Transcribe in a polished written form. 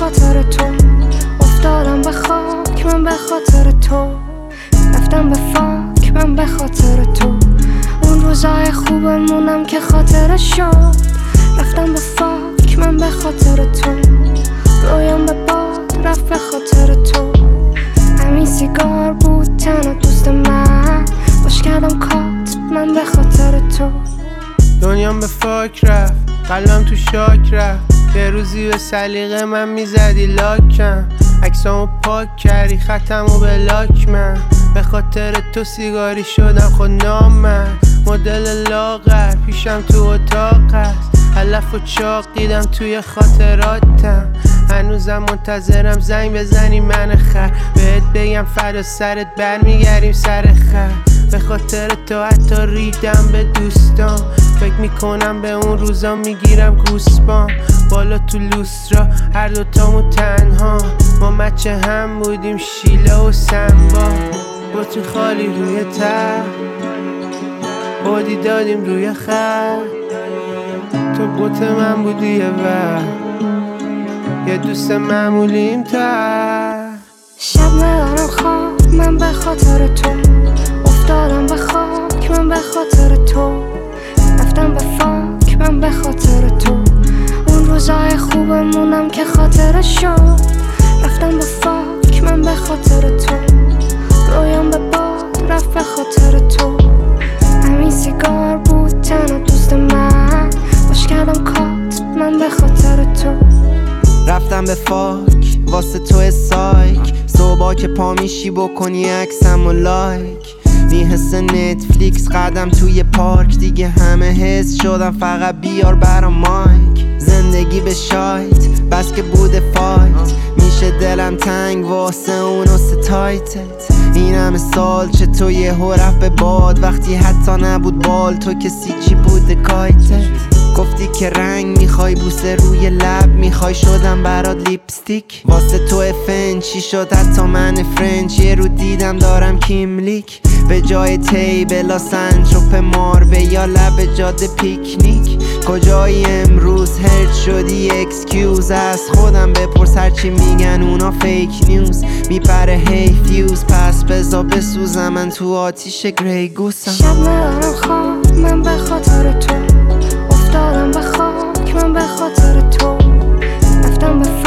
خاطر تو، افتادم به خاک من به خاطر تو، رفتم به فاک من به خاطر تو، اون روزای خوبمونم که خاطر شد، رفتم به فاک من به خاطر تو، رویام به باد رفت به خاطر تو، همین سیگار بود تنها دوست من، باش کردم کات من به خاطر تو. دنیام به فاک رفت، قلبم تو شاک رفت، یه روزی به سلیقه من میزدی لاکم، عکسامو پاک کردی خطمو به لاک من، به خاطر تو سیگاری شدم خود نام من، مدل لاغر پیشم تو اتاق است، علف و چاق دیدم توی خاطراتم، هنوزم منتظرم زنگ بزنی من خر، بهت بگم فردا سرت برمیگردیم سر خر، به خاطر تو حتی ریدم به دوستان، فکر میکنم به اون روزا میگیرم گوسپام، بالا تو لوسترا هر دوتامو تنها، ما مچه هم بودیم شیله و سنبا، بطری خالی روی تر بادی دادیم روی خر، تو بوت من بودی یه وقت یه دوست معمولیم تر، شب ندارم خواب من به خاطر تو، افتادم به خاک من به خاطر تو، رفتم به فاک من به خاطر تو، اون روزای خوبمونم که خاطر شد، رفتم به فاک من به خاطر تو، رویام به باد رفت به خاطر تو، همین سیگار بود تنها دوست من، باش کردم کات من به خاطر تو، رفتم به فاک واسه تو سایک، صبح که پا میشی بکنی عکسم و لایک، این حس نتفلیکس قدم توی پارک، دیگه همه حس شدم فقط بیار برام مایک، زندگی به شایت بس که بوده فایت، میشه دلم تنگ واسه اون و ستایتت، این همه سال چطور یهو رفت به باد، وقتی حتی نبود بال تو کسی چی بوده کایتت، گفتی که رنگ میخوای بوسه روی لب میخوای، شدم برات لیپستیک واسه تو فنچی شد حتی من فرنچ، یه رو دیدم دارم کیملیک به جای تیبلا سنتروپ ماربه یا لب جاده پیکنیک، کجایی امروز هرچ شدی اکسکیوز، از خودم بپرس هرچی میگن اونا فیک نیوز، میپره هی فیوز پس بزا بسوزم من تو آتیش گری گوسم، شب ندارم خواب من به خاطر تو، افتادم به خاک من به خاطر تو، رفتم به